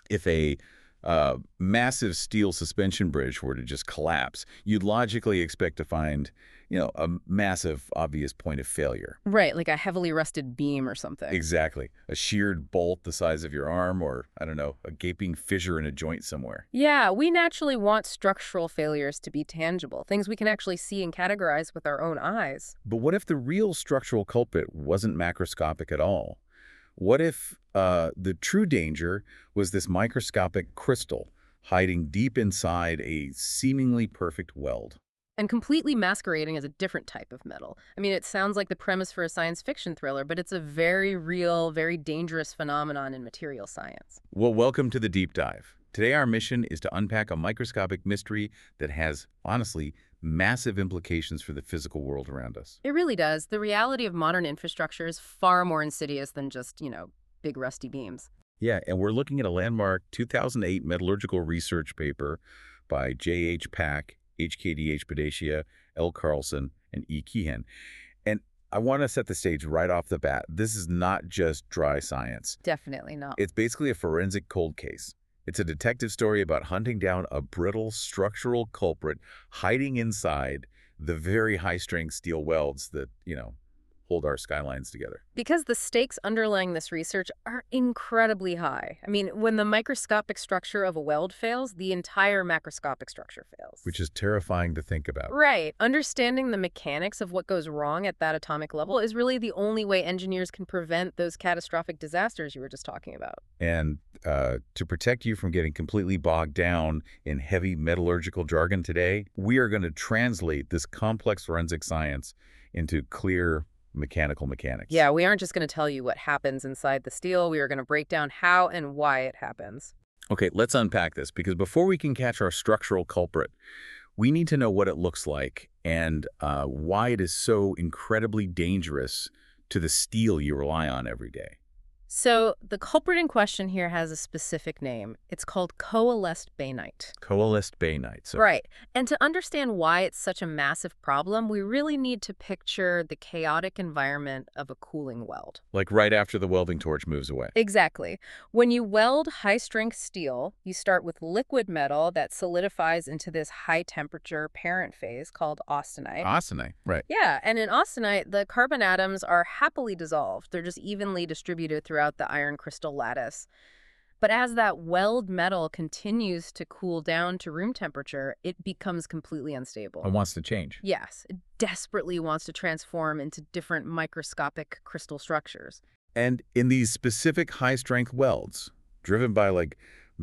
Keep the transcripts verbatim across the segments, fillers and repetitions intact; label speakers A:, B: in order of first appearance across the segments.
A: If a uh, massive steel suspension bridge were to just collapse, you'd logically expect to find, you know, a massive, obvious point of failure.
B: Right, like a heavily rusted beam or something.
A: Exactly. A sheared bolt the size of your arm, or, I don't know, a gaping fissure in a joint somewhere.
B: Yeah, we naturally want structural failures to be tangible, things we can actually see and categorize with our own eyes.
A: But what if the real structural culprit wasn't macroscopic at all? What if uh, the true danger was this microscopic crystal hiding deep inside a seemingly perfect weld?
B: And completely masquerading as a different type of metal. I mean, it sounds like the premise for a science fiction thriller, but it's a very real, very dangerous phenomenon in material science.
A: Well, welcome to the deep dive. Today our mission is to unpack a microscopic mystery that has, honestly, massive implications for the physical world around us.
B: It really does. The reality of modern infrastructure is far more insidious than just, you know, big rusty beams.
A: Yeah, and we're looking at a landmark two thousand eight metallurgical research paper by J H Pack, H K D H Padesha, L. Carlson, and E. Keehan. And I want to set the stage right off the bat. This is not just dry science.
B: Definitely not.
A: It's basically a forensic cold case. It's a detective story about hunting down a brittle structural culprit hiding inside the very high-strength steel welds that, you know, hold our skylines together.
B: Because the stakes underlying this research are incredibly high. I mean, when the microscopic structure of a weld fails, the entire macroscopic structure fails.
A: Which is terrifying to think about.
B: Right. Understanding the mechanics of what goes wrong at that atomic level is really the only way engineers can prevent those catastrophic disasters you were just talking about.
A: And uh, to protect you from getting completely bogged down in heavy metallurgical jargon today, we are going to translate this complex forensic science into clear mechanical mechanics.
B: Yeah, we aren't just going to tell you what happens inside the steel. We are going to break down how and why it happens.
A: Okay, let's unpack this, because before we can catch our structural culprit, we need to know what it looks like and uh, why it is so incredibly dangerous to the steel you rely on every day.
B: So the culprit in question here has a specific name. It's called coalesced bainite.
A: Coalesced bainite. So
B: Right. And to understand why it's such a massive problem, we really need to picture the chaotic environment of a cooling weld.
A: like right after the welding torch moves away.
B: Exactly. When you weld high-strength steel, you start with liquid metal that solidifies into this high-temperature parent phase called austenite.
A: Austenite, right.
B: Yeah, and in austenite, the carbon atoms are happily dissolved. They're just evenly distributed throughout the iron crystal lattice. But as that weld metal continues to cool down to room temperature, it becomes completely unstable.
A: It wants to change.
B: Yes, it desperately wants to transform into different microscopic crystal structures.
A: And in these specific high-strength welds, driven by like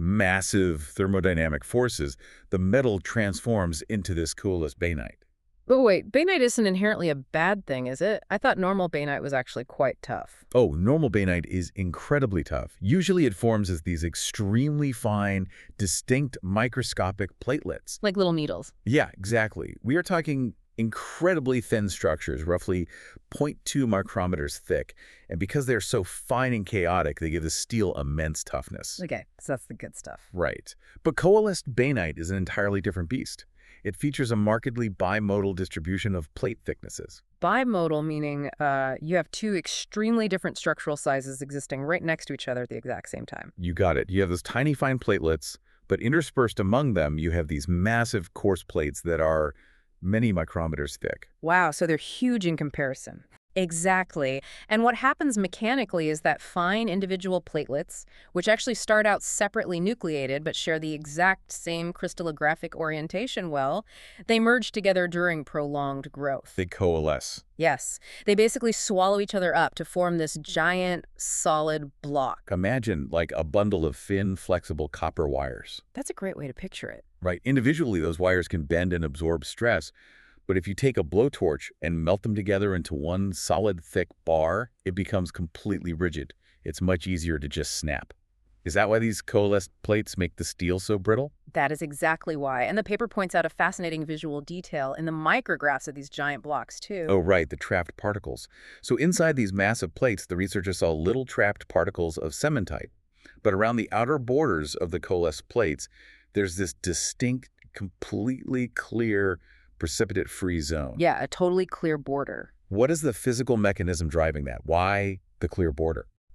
A: massive thermodynamic forces, the metal transforms into this coolest bainite.
B: But wait, bainite isn't inherently a bad thing, is it? I thought normal bainite was actually quite tough.
A: Oh, normal bainite is incredibly tough. Usually it forms as these extremely fine, distinct microscopic platelets.
B: Like little needles.
A: Yeah, exactly. We are talking incredibly thin structures, roughly zero point two micrometers thick. And because they're so fine and chaotic, they give the steel immense toughness.
B: Okay, so that's the good stuff.
A: Right. But coalesced bainite is an entirely different beast. It features a markedly bimodal distribution of plate thicknesses.
B: Bimodal meaning uh, you have two extremely different structural sizes existing right next to each other at the exact same time.
A: You got it. You have those tiny fine platelets, but interspersed among them, you have these massive coarse plates that are many micrometers thick.
B: Wow, so they're huge in comparison. Exactly. And what happens mechanically is that fine individual platelets, which actually start out separately nucleated but share the exact same crystallographic orientation well, they merge together during prolonged growth.
A: They coalesce.
B: Yes. They basically swallow each other up to form this giant, solid block.
A: Imagine like a bundle of thin, flexible copper wires.
B: That's a great way to picture it.
A: Right. Individually, those wires can bend and absorb stress. But if you take a blowtorch and melt them together into one solid, thick bar, it becomes completely rigid. It's much easier to just snap. Is that why these coalesced plates make the steel so brittle?
B: That is exactly why. And the paper points out a fascinating visual detail in the micrographs of these giant blocks, too.
A: Oh, right, the trapped particles. So inside these massive plates, the researchers saw little trapped particles of cementite. But around the outer borders of the coalesced plates, there's this distinct, completely clear precipitate-free zone.
B: Yeah, a totally clear border.
A: What is the physical mechanism driving that? Why the clear border?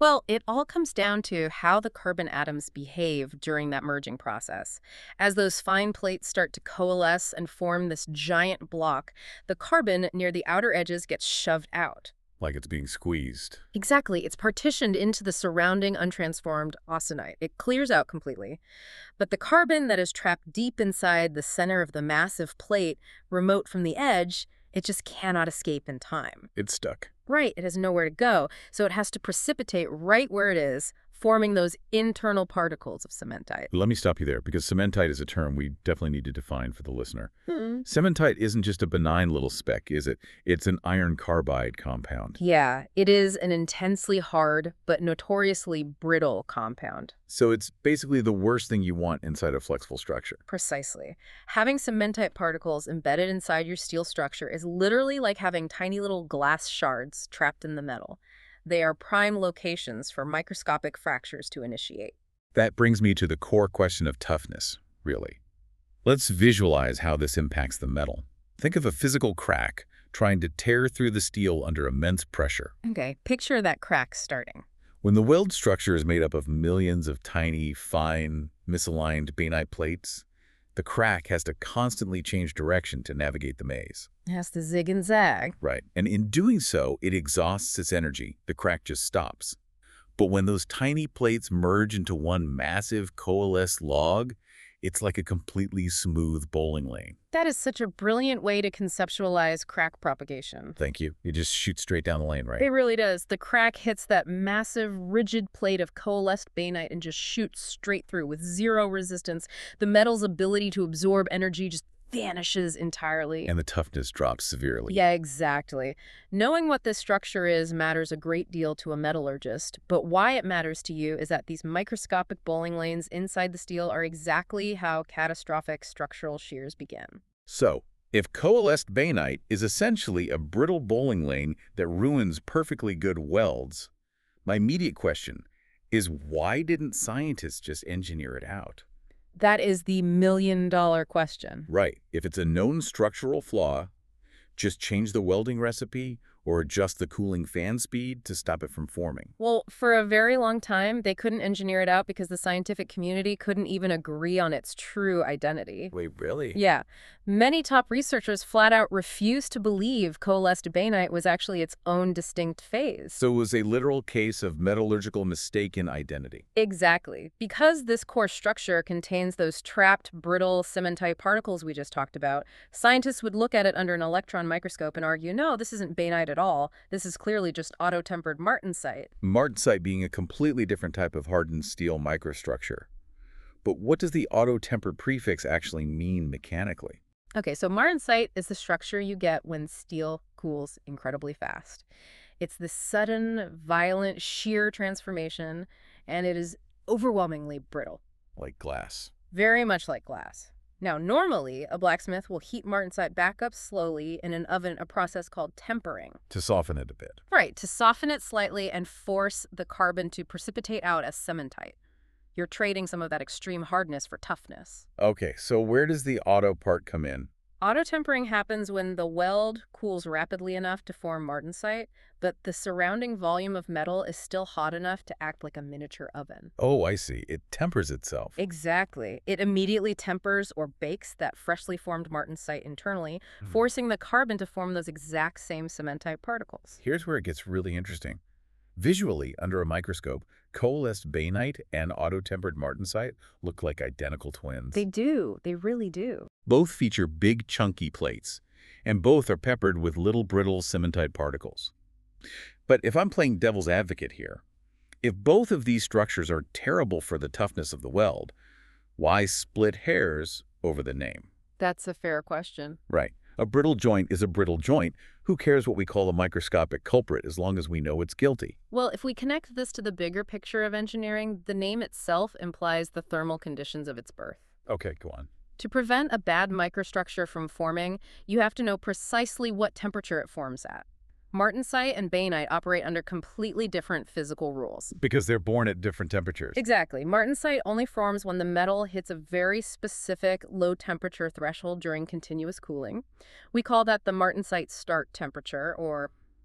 B: Well, it all comes down to how the carbon atoms behave during that merging process. As those fine plates start to coalesce and form this giant block, the carbon near the outer edges gets shoved out.
A: Like it's being squeezed.
B: Exactly. It's partitioned into the surrounding untransformed austenite. It clears out completely. But the carbon that is trapped deep inside the center of the massive plate, remote from the edge, it just cannot escape in time.
A: It's stuck.
B: Right, it has nowhere to go, so it has to precipitate right where it is, forming those internal particles of cementite.
A: Let me stop you there, because cementite is a term we definitely need to define for the listener.
B: Hmm.
A: Cementite isn't just a benign little speck, is it? It's an iron carbide compound.
B: Yeah, it is an intensely hard but notoriously brittle compound.
A: So it's basically the worst thing you want inside a flexible structure.
B: Precisely. Having cementite particles embedded inside your steel structure is literally like having tiny little glass shards trapped in the metal. They are prime locations for microscopic fractures to initiate.
A: That brings me to the core question of toughness, really. Let's visualize how this impacts the metal. Think of a physical crack trying to tear through the steel under immense pressure.
B: Okay, picture that crack starting.
A: When the weld structure is made up of millions of tiny, fine, misaligned bainite plates, the crack has to constantly change direction to navigate the maze.
B: It has to zig and zag.
A: Right. And in doing so, it exhausts its energy. The crack just stops. But when those tiny plates merge into one massive coalesced log, it's like a completely smooth bowling lane.
B: That is such a brilliant way to conceptualize crack propagation.
A: Thank you. It just shoots straight down the lane, right?
B: It really does. The crack hits that massive, rigid plate of coalesced bainite and just shoots straight through with zero resistance. The metal's ability to absorb energy just vanishes entirely.
A: And the toughness drops severely.
B: Yeah, exactly. Knowing what this structure is matters a great deal to a metallurgist, but why it matters to you is that these microscopic bowling lanes inside the steel are exactly how catastrophic structural shears begin.
A: So, if coalesced bainite is essentially a brittle bowling lane that ruins perfectly good welds, my immediate question is, why didn't scientists just engineer it out?
B: That is the million-dollar question.
A: Right. If it's a known structural flaw, just change the welding recipe or adjust the cooling fan speed to stop it from forming.
B: Well, for a very long time, they couldn't engineer it out because the scientific community couldn't even agree on its true identity.
A: Wait, really?
B: Yeah. Many top researchers flat out refused to believe coalesced bainite was actually its own distinct phase.
A: So it was a literal case of metallurgical mistaken identity.
B: Exactly. Because this core structure contains those trapped, brittle cementite particles we just talked about, scientists would look at it under an electron microscope and argue, no, this isn't bainite at all. This is clearly just auto-tempered martensite.
A: Martensite being a completely different type of hardened steel microstructure. But what does the auto-tempered prefix actually mean mechanically?
B: Okay, so martensite is the structure you get when steel cools incredibly fast. It's this sudden, violent, shear transformation, and it is overwhelmingly brittle.
A: Like glass.
B: Very much like glass. Now, normally, a blacksmith will heat martensite back up slowly in an oven, a process called tempering.
A: To soften it a bit.
B: Right, to soften it slightly and force the carbon to precipitate out as cementite. You're trading some of that extreme hardness for toughness.
A: Okay, so where does the auto part come in?
B: Auto-tempering happens when the weld cools rapidly enough to form martensite, but the surrounding volume of metal is still hot enough to act like a miniature oven.
A: Oh, I see. It tempers itself.
B: Exactly. It immediately tempers or bakes that freshly formed martensite internally, mm. forcing the carbon to form those exact same cementite particles.
A: Here's where it gets really interesting. Visually, under a microscope, coalesced bainite and auto-tempered martensite look like identical twins.
B: They do. They really do.
A: Both feature big, chunky plates, and both are peppered with little brittle cementite particles. But if I'm playing devil's advocate here, if both of these structures are terrible for the toughness of the weld, why split hairs over the name?
B: That's a fair question.
A: Right. A brittle joint is a brittle joint. Who cares what we call a microscopic culprit as long as we know it's guilty?
B: Well, if we connect this to the bigger picture of engineering, the name itself implies the thermal conditions of its birth.
A: Okay, go on.
B: To prevent a bad microstructure from forming, you have to know precisely what temperature it forms at. Martensite and bainite operate under completely different physical rules.
A: Because they're born at different temperatures.
B: Exactly. Martensite only forms when the metal hits a very specific low-temperature threshold during continuous cooling. We call that the martensite start temperature, or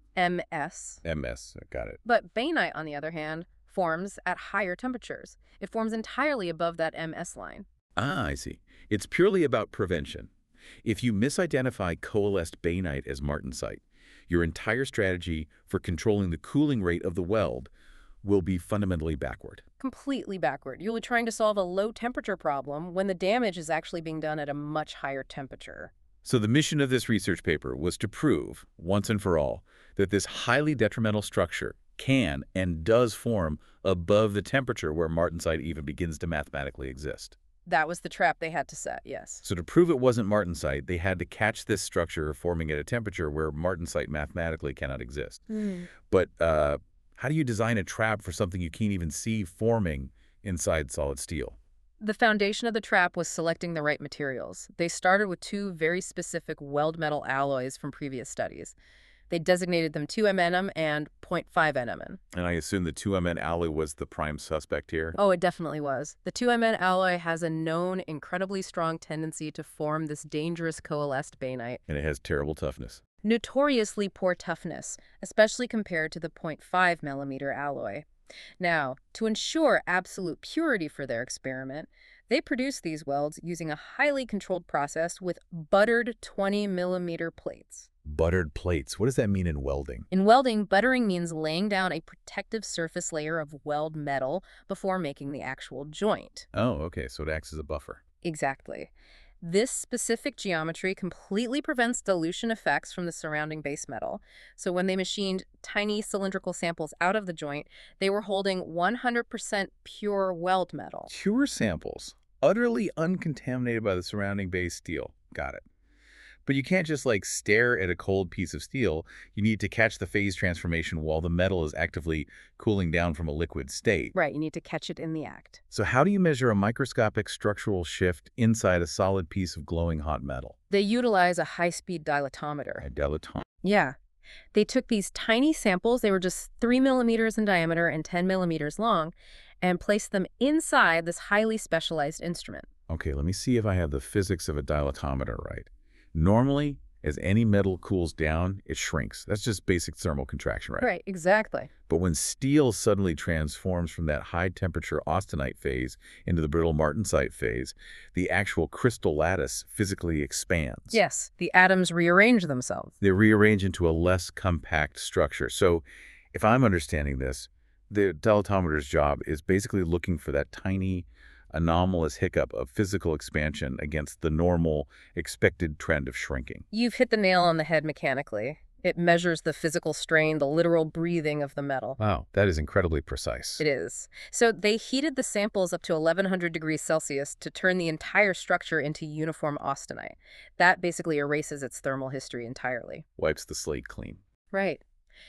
B: M S.
A: M S, got it.
B: But bainite, on the other hand, forms at higher temperatures. It forms entirely above that M S line.
A: Ah, I see. It's purely about prevention. If you misidentify coalesced bainite as martensite, your entire strategy for controlling the cooling rate of the weld will be fundamentally backward.
B: Completely backward. You'll be trying to solve a low temperature problem when the damage is actually being done at a much higher temperature.
A: So the mission of this research paper was to prove, once and for all, that this highly detrimental structure can and does form above the temperature where martensite even begins to mathematically exist.
B: That was the trap they had to set, yes.
A: So to prove it wasn't martensite, they had to catch this structure forming at a temperature where martensite mathematically cannot exist.
B: Mm.
A: But uh, how do you design a trap for something you can't even see forming inside solid steel?
B: The foundation of the trap was selecting the right materials. They started with two very specific weld metal alloys from previous studies. They designated them two M N and zero point five N M N.
A: And I assume the two M N alloy was the prime suspect here?
B: Oh, it definitely was. The two M N alloy has a known, incredibly strong tendency to form this dangerous coalesced bainite.
A: And it has terrible toughness.
B: Notoriously poor toughness, especially compared to the zero point five millimeter alloy. Now, to ensure absolute purity for their experiment, they produced these welds using a highly controlled process with buttered twenty millimeter plates.
A: Buttered plates. What does that mean in welding?
B: In welding, buttering means laying down a protective surface layer of weld metal before making the actual joint.
A: Oh, okay. So it acts as a buffer.
B: Exactly. This specific geometry completely prevents dilution effects from the surrounding base metal. So when they machined tiny cylindrical samples out of the joint, they were holding one hundred percent pure weld metal.
A: Pure samples, utterly uncontaminated by the surrounding base steel. Got it. But you can't just, like, stare at a cold piece of steel. You need to catch the phase transformation while the metal is actively cooling down from a liquid state.
B: Right, you need to catch it in the act.
A: So how do you measure a microscopic structural shift inside a solid piece of glowing hot metal?
B: They utilize a high-speed dilatometer.
A: A dilaton.
B: Yeah. They took these tiny samples, they were just three millimeters in diameter and ten millimeters long, and placed them inside this highly specialized instrument.
A: Okay, let me see if I have the physics of a dilatometer right. Normally, as any metal cools down, it shrinks. That's just basic thermal contraction, right?
B: Right, exactly.
A: But when steel suddenly transforms from that high-temperature austenite phase into the brittle martensite phase, the actual crystal lattice physically expands.
B: Yes, the atoms rearrange themselves.
A: They rearrange into a less compact structure. So if I'm understanding this, the dilatometer's job is basically looking for that tiny, anomalous hiccup of physical expansion against the normal, expected trend of shrinking.
B: You've hit the nail on the head mechanically. It measures the physical strain, the literal breathing of the metal.
A: Wow, that is incredibly precise.
B: It is. So they heated the samples up to eleven hundred degrees Celsius to turn the entire structure into uniform austenite. That basically erases its thermal history entirely.
A: Wipes the slate clean.
B: Right.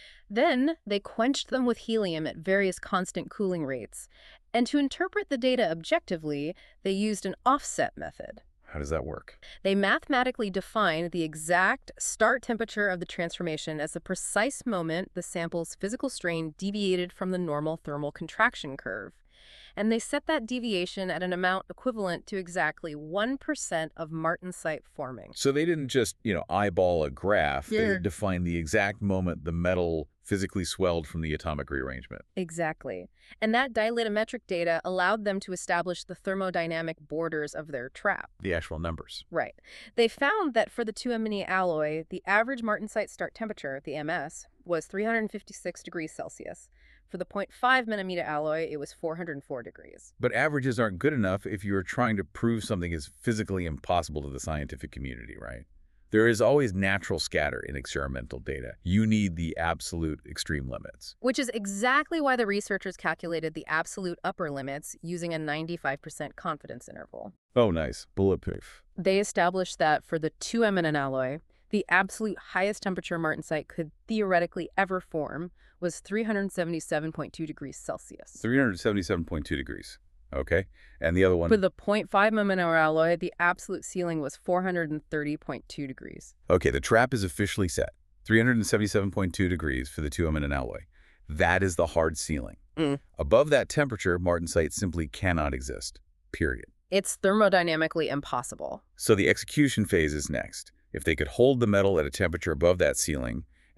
B: Then they quenched them with helium at various constant cooling rates. And to interpret the data objectively, they used an offset method.
A: How does that work?
B: They mathematically defined the exact start temperature of the transformation as the precise moment the sample's physical strain deviated from the normal thermal contraction curve. And they set that deviation at an amount equivalent to exactly one percent of martensite forming.
A: So they didn't just, you know, eyeball a graph.
B: Yeah.
A: They defined the exact moment the metal physically swelled from the atomic rearrangement.
B: Exactly. And that dilatometric data allowed them to establish the thermodynamic borders of their trap.
A: The actual numbers.
B: Right. They found that for the two M N alloy, the average martensite start temperature, the M S, was three hundred fifty-six degrees Celsius. For the zero point five millimeter alloy, it was four hundred four degrees.
A: But averages aren't good enough if you're trying to prove something is physically impossible to the scientific community, right? There is always natural scatter in experimental data. You need the absolute extreme limits.
B: Which is exactly why the researchers calculated the absolute upper limits using a ninety-five percent confidence interval.
A: Oh, nice. Bulletproof.
B: They established that for the two M N alloy, the absolute highest temperature martensite could theoretically ever form was three hundred seventy-seven point two degrees Celsius.
A: three hundred seventy-seven point two degrees. Okay. And the other one?
B: For the zero point five millimeter alloy, the absolute ceiling was four hundred thirty point two degrees.
A: Okay, the trap is officially set. three hundred seventy-seven point two degrees for the two M N alloy. That is the hard ceiling.
B: Mm.
A: Above that temperature, martensite simply cannot exist. Period.
B: It's thermodynamically impossible.
A: So the execution phase is next. If they could hold the metal at a temperature above that ceiling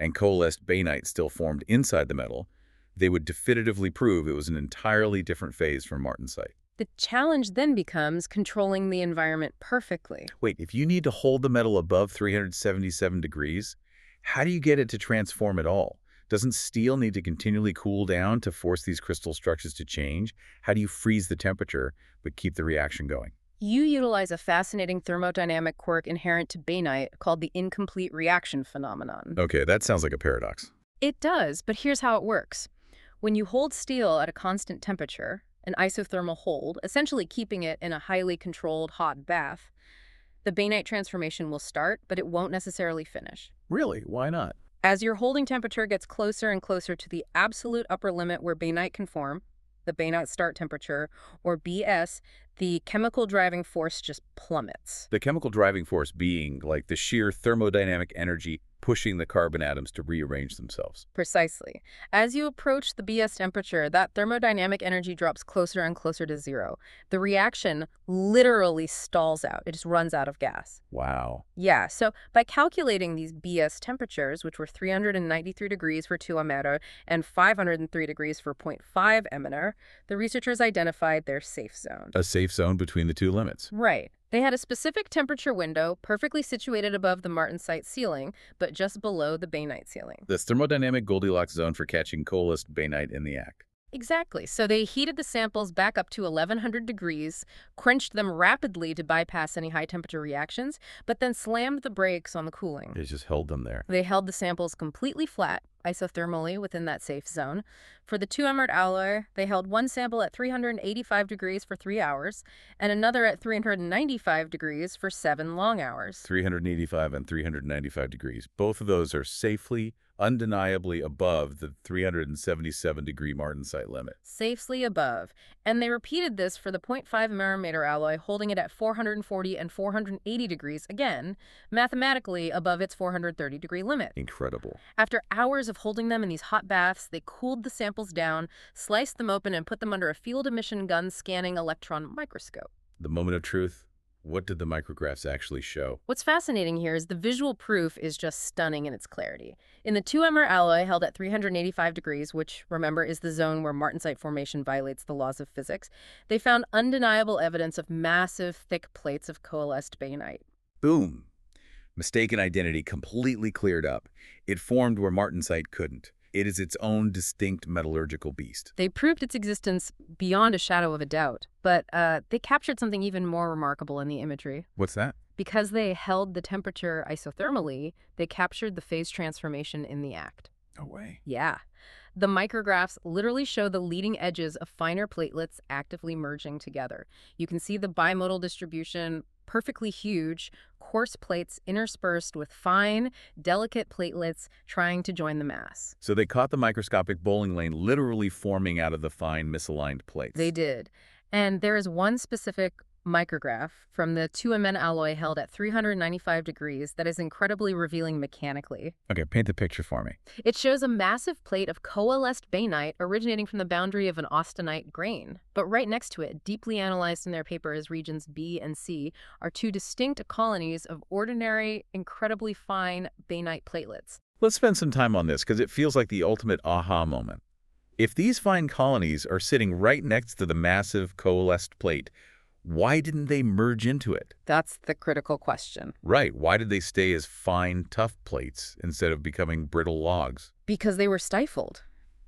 A: and coalesced bainite still formed inside the metal, they would definitively prove it was an entirely different phase from martensite.
B: The challenge then becomes controlling the environment perfectly.
A: Wait, if you need to hold the metal above three hundred seventy-seven degrees, how do you get it to transform at all? Doesn't steel need to continually cool down to force these crystal structures to change? How do you freeze the temperature but keep the reaction going?
B: You utilize a fascinating thermodynamic quirk inherent to bainite called the incomplete reaction phenomenon.
A: Okay, that sounds like a paradox.
B: It does, but here's how it works. When you hold steel at a constant temperature, an isothermal hold, essentially keeping it in a highly controlled hot bath, the bainite transformation will start, but it won't necessarily finish.
A: Really? Why not?
B: As your holding temperature gets closer and closer to the absolute upper limit where bainite can form, the bainite start temperature, or B S, the chemical driving force just plummets.
A: The chemical driving force being like the sheer thermodynamic energy pushing the carbon atoms to rearrange themselves.
B: Precisely. As you approach the B S temperature, that thermodynamic energy drops closer and closer to zero. The reaction literally stalls out. It just runs out of gas.
A: Wow.
B: Yeah, so by calculating these B S temperatures, which were three hundred ninety-three degrees for two ammeter and five hundred three degrees for zero point five emmeter, the researchers identified their safe zone.
A: A safe zone between the two limits.
B: Right. They had a specific temperature window perfectly situated above the martensite ceiling, but just below the bainite ceiling.
A: This thermodynamic Goldilocks zone for catching coalesced bainite in the act.
B: Exactly. So they heated the samples back up to eleven hundred degrees, quenched them rapidly to bypass any high-temperature reactions, but then slammed the brakes on the cooling.
A: They just held them there.
B: They held the samples completely flat, isothermally, within that safe zone. For the two emerit alloy, they held one sample at three hundred eighty-five degrees for three hours, and another at three hundred ninety-five degrees for seven long hours.
A: three hundred eighty-five and three hundred ninety-five degrees. Both of those are safely, undeniably above the three hundred seventy-seven degree martensite limit.
B: Safely above. And they repeated this for the zero point five millimeter alloy, holding it at four hundred forty and four hundred eighty degrees, again, mathematically above its four hundred thirty degree limit.
A: Incredible.
B: After hours of holding them in these hot baths, they cooled the samples down, sliced them open, and put them under a field emission gun scanning electron microscope.
A: The moment of truth. What did the micrographs actually show?
B: What's fascinating here is the visual proof is just stunning in its clarity. In the two emerit alloy held at three hundred eighty-five degrees, which, remember, is the zone where martensite formation violates the laws of physics, they found undeniable evidence of massive, thick plates of coalesced bainite.
A: Boom. Mistaken identity completely cleared up. It formed where martensite couldn't. It is its own distinct metallurgical beast.
B: They proved its existence beyond a shadow of a doubt, but uh, they captured something even more remarkable in the imagery.
A: What's that?
B: Because they held the temperature isothermally, they captured the phase transformation in the act.
A: No way.
B: Yeah. The micrographs literally show the leading edges of finer platelets actively merging together. You can see the bimodal distribution, perfectly huge, coarse plates interspersed with fine, delicate platelets trying to join the mass.
A: So they caught the microscopic bowling lane literally forming out of the fine misaligned plates.
B: They did. And there is one specific micrograph from the two M N alloy held at three hundred ninety-five degrees that is incredibly revealing mechanically.
A: Okay, paint the picture for me.
B: It shows a massive plate of coalesced bainite originating from the boundary of an austenite grain. But right next to it, deeply analyzed in their paper as regions B and C, are two distinct colonies of ordinary, incredibly fine bainite platelets.
A: Let's spend some time on this because it feels like the ultimate aha moment. If these fine colonies are sitting right next to the massive coalesced plate, why didn't they merge into it?
B: That's the critical question.
A: Right. Why did they stay as fine, tough plates instead of becoming brittle logs?
B: Because they were stifled.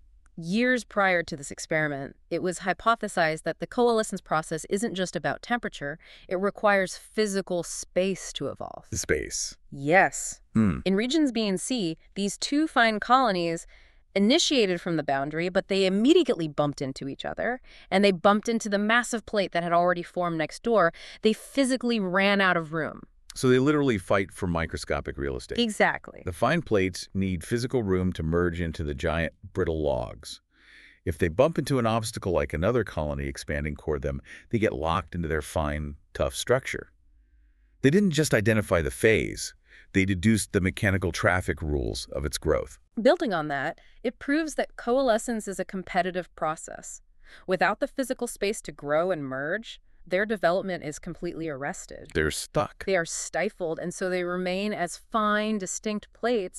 B: Years prior to this experiment, it was hypothesized that the coalescence process isn't just about temperature, it requires physical space to evolve.
A: The space.
B: Yes.
A: Hmm.
B: In regions B and C, these two fine colonies initiated from the boundary, but they immediately bumped into each other, and they bumped into the massive plate that had already formed next door. They physically ran out of room.
A: So they literally fight for microscopic real estate.
B: Exactly.
A: The fine plates need physical room to merge into the giant brittle logs. If they bump into an obstacle like another colony expanding toward them, they get locked into their fine, tough structure. They didn't just identify the phase. They deduced the mechanical traffic rules of its growth.
B: Building on that, it proves that coalescence is a competitive process. Without the physical space to grow and merge, their development is completely arrested.
A: They're stuck.
B: They are stifled, and so they remain as fine, distinct plates,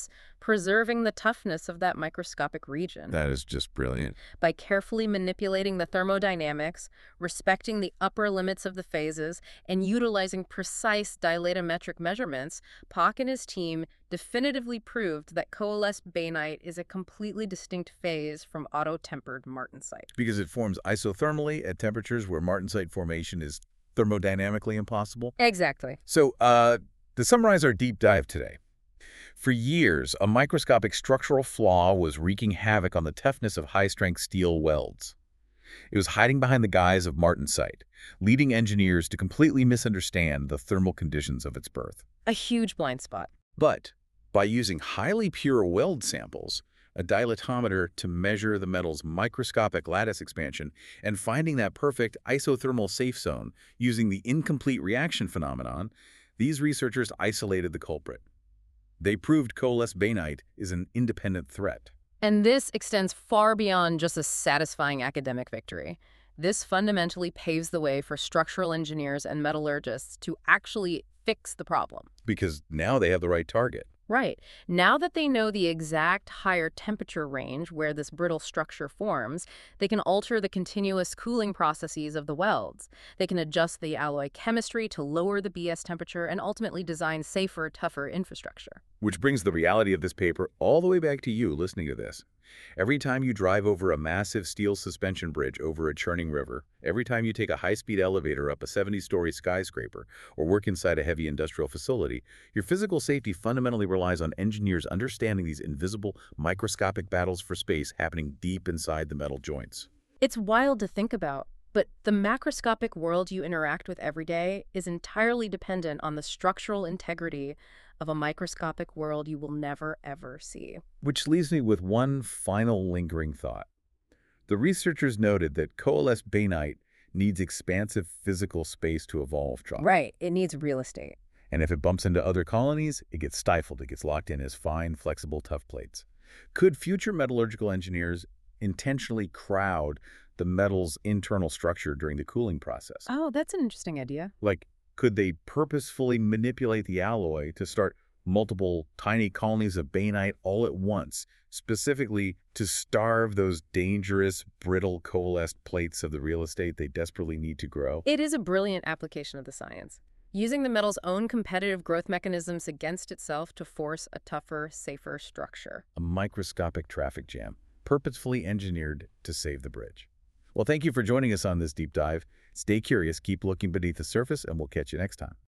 B: preserving the toughness of that microscopic region.
A: That is just brilliant.
B: By carefully manipulating the thermodynamics, respecting the upper limits of the phases, and utilizing precise dilatometric measurements, Pak and his team definitively proved that coalesced bainite is a completely distinct phase from auto-tempered martensite.
A: Because it forms isothermally at temperatures where martensite formation is thermodynamically impossible?
B: Exactly.
A: So, uh, to summarize our deep dive today, for years, a microscopic structural flaw was wreaking havoc on the toughness of high-strength steel welds. It was hiding behind the guise of martensite, leading engineers to completely misunderstand the thermal conditions of its birth.
B: A huge blind spot.
A: But by using highly pure weld samples, a dilatometer to measure the metal's microscopic lattice expansion, and finding that perfect isothermal safe zone using the incomplete reaction phenomenon, these researchers isolated the culprit. They proved coalesced bainite is an independent threat.
B: And this extends far beyond just a satisfying academic victory. This fundamentally paves the way for structural engineers and metallurgists to actually fix the problem.
A: Because now they have the right target.
B: Right. Now that they know the exact higher temperature range where this brittle structure forms, they can alter the continuous cooling processes of the welds. They can adjust the alloy chemistry to lower the B S temperature and ultimately design safer, tougher infrastructure.
A: Which brings the reality of this paper all the way back to you listening to this. Every time you drive over a massive steel suspension bridge over a churning river, every time you take a high-speed elevator up a seventy-story skyscraper, or work inside a heavy industrial facility, your physical safety fundamentally relies on engineers understanding these invisible, microscopic battles for space happening deep inside the metal joints.
B: It's wild to think about, but the macroscopic world you interact with every day is entirely dependent on the structural integrity of a microscopic world you will never, ever see.
A: Which leaves me with one final lingering thought. The researchers noted that coalesced bainite needs expansive physical space to evolve, Josh.
B: Right. It needs real estate.
A: And if it bumps into other colonies, it gets stifled. It gets locked in as fine, flexible, tough plates. Could future metallurgical engineers intentionally crowd the metal's internal structure during the cooling process?
B: Oh, that's an interesting idea.
A: Like, could they purposefully manipulate the alloy to start multiple tiny colonies of bainite all at once, specifically to starve those dangerous, brittle, coalesced plates of the real estate they desperately need to grow?
B: It is a brilliant application of the science, using the metal's own competitive growth mechanisms against itself to force a tougher, safer structure.
A: A microscopic traffic jam, purposefully engineered to save the bridge. Well, thank you for joining us on this deep dive. Stay curious, keep looking beneath the surface, and we'll catch you next time.